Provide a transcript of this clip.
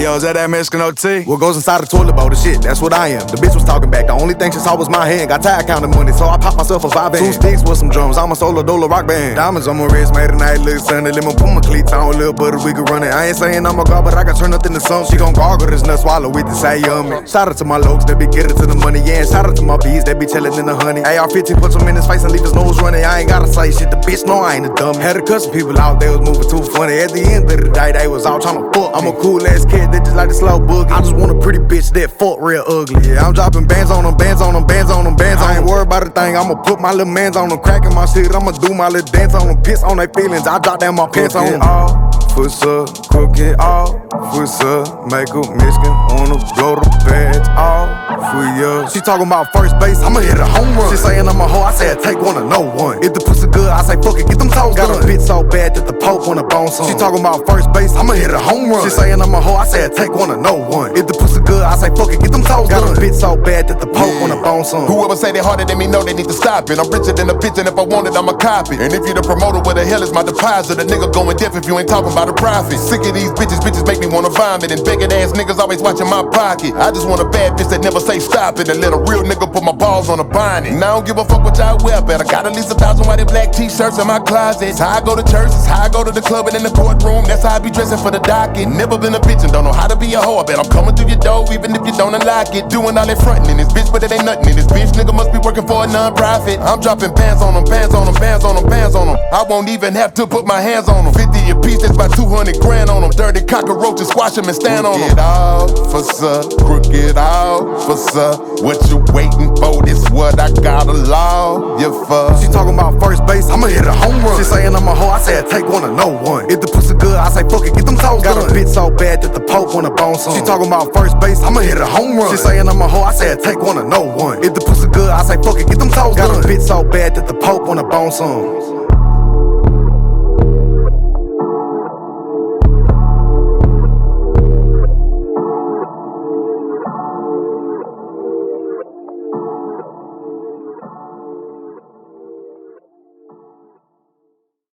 yo, is that Mexican OT? What goes inside the toilet bowl, the shit, that's what I am. The bitch was talking back, the only thing she saw was my hand. Got tired counting money, so I popped myself a 5 bands. 2 sticks with some drums, I'm a solo dollar rock band. Diamonds on my wrist, made a night look sunny. Let me put my cleats on, little butter, we can run it. I ain't saying I'm a god, but I can turn nothing to something. She gon' gargle this nut, swallow with the say yummy. Shout out to my lokes that be getting to the money, yeah. And shout out to my bees that be chillin' in the honey. AR-15 put some in his face and leave his nose running. I ain't gotta say shit, the bitch know I ain't a dummy. Had to cut some people out, they was moving too funny. At the end of the day, they was all tryna fuck. I'm a cool ass kid that just like to slow boogie. I just want a pretty bitch that fuck real ugly. Yeah, I'm dropping bands on them, bands on them, bands on them, bands on them. I ain't worried about a thing, I'ma put my little mans on them. Cracking my shit, I'ma do my little dance on them. Piss on their feelings, I drop down my pants on them. Fuss up, cook it all, fuss up, make a Mexican wanna blow the bags all for you. She talking about first base, I'ma hit a home run. She saying I'm a hoe, I said take one to no one. If the pussy good, I say fuck it, get them toes done. Got a bitch so bad that the Pope wanna bone some. She talking about first base, I'ma hit a home run. She saying I'm a hoe, I said take one to no one. If the pussy good, I say fuck it, get them toes done. Got a bitch so bad that the Pope wanna bone some. Whoever say they harder than me know they need to stop it. I'm richer than a bitch, and if I want it, I'ma cop it. And if you the promoter, where the hell is my deposit? A nigga going deaf if you ain't talking about a profit. Sick of these bitches make me wanna vomit. And begging ass niggas always watching my pocket. I just want a bad bitch that never say stop it. And let a real nigga put my balls on a bonnet. And I don't give a fuck what y'all wear, but I got at least 1,000 white and black t-shirts in my closet. It's how I go to church, it's how I go to the club and in the courtroom. That's how I be dressing for the docket. Never been a bitch and don't know how to be a hoe. I bet I'm coming through your door even if you don't unlock it. Doing all that frontin' in this bitch, but it ain't nothing in this bitch. Nigga must be working for a non-profit. I'm dropping bands on them, bands on them, bands on them, bands on them. I won't even have to put my hands on them. 50 a piece, that's about 200 grand on them. Dirty cockroaches, squash them and stand on them. Crooked officer, crooked officer. What you waiting for? This what I got a law you for. She talking about first base, I'ma hit a home run. She saying I'm a hoe, I said take one to no one. If the pussy good, I say fuck it, get them toes done. Got a bitch so bad that the Pope wanna bone some. She talking about first base, I'ma hit a home run. She saying I'm a hoe, I said take one to no one. If the pussy good, I say fuck it, get them toes done. Got a bitch so bad that the Pope wanna bone some.